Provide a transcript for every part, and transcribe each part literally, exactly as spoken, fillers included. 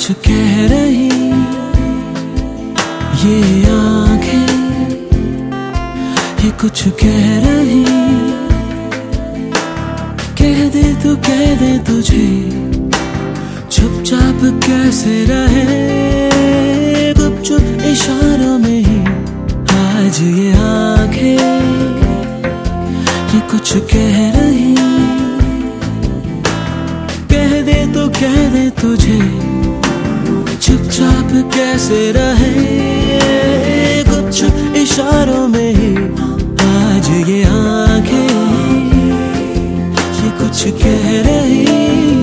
कुछ कह रही ये आंखें, ये कुछ कह रही। कह दे तू, कह दे तुझे चुपचाप कैसे रहे, गुपचुप इशारों में ही आज ये आंखें, ये कुछ कह रही। कह दे तो कह दे तुझे चुपचाप कैसे रहे, गुपचुप इशारों में ही आज ये आंखें, ये कुछ कह रही।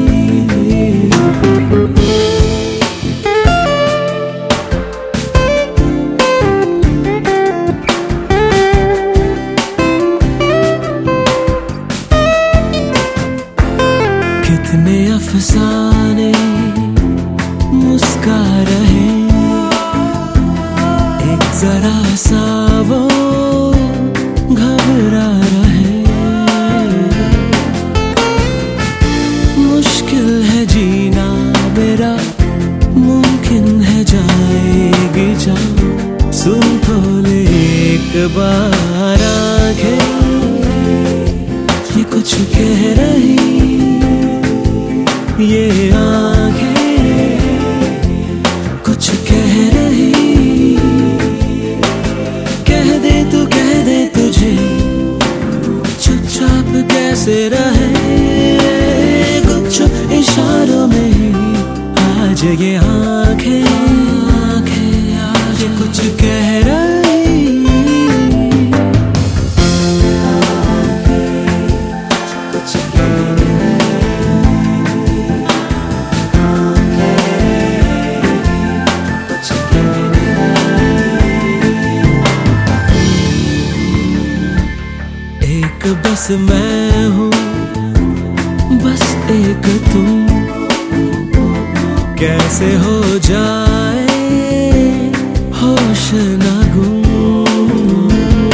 कितने अफसाने मुस्का रहे, एक जरा सा वो घबरा रहे। मुश्किल है जीना मेरा, मुमकिन है जाएगी जान, सुन तो ले एक बार आंखें, ये कुछ कह रही। ये आंखें कुछ कह रही। कह दे तू, कह दे तुझे चुपचाप कैसे रहे, गुपचुप इशारों में ही आज ये आंखें, आंखें आज ये कुछ कह रही। एक बस मैं हूँ, बस एक तुम, कैसे हो जाए होश ना गुम।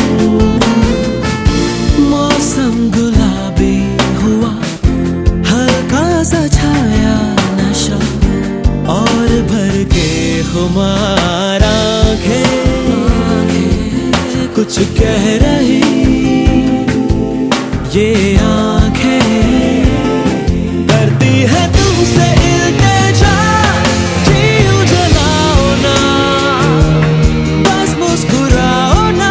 मौसम गुलाबी हुआ, हल्का सा छाया नशा, और भर के खुमार आंखें कुछ कह रही। ये आंखें करती है तुमसे इल्तिजा, जी यूं जलाओ ना, बस मुस्कुराओ ना,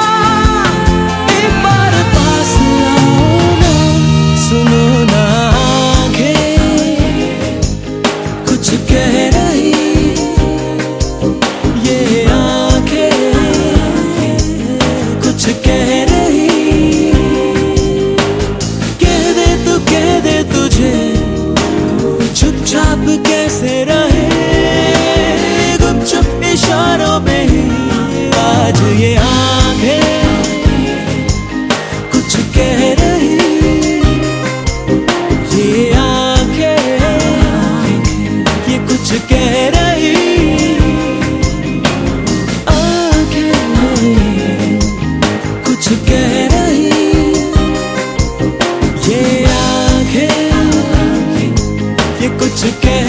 एक बार पास आओ ना, सुनो ना आंखें कुछ कह रही। ये आंखें कुछ कह रही। चुपचाप कैसे रहे, गुपचुप इशारों में ही आज ये आंखें कुछ कह रही। ये आंखें ये कुछ कह रही। आंखें कुछ कह रही। ये आंखें ये कुछ कह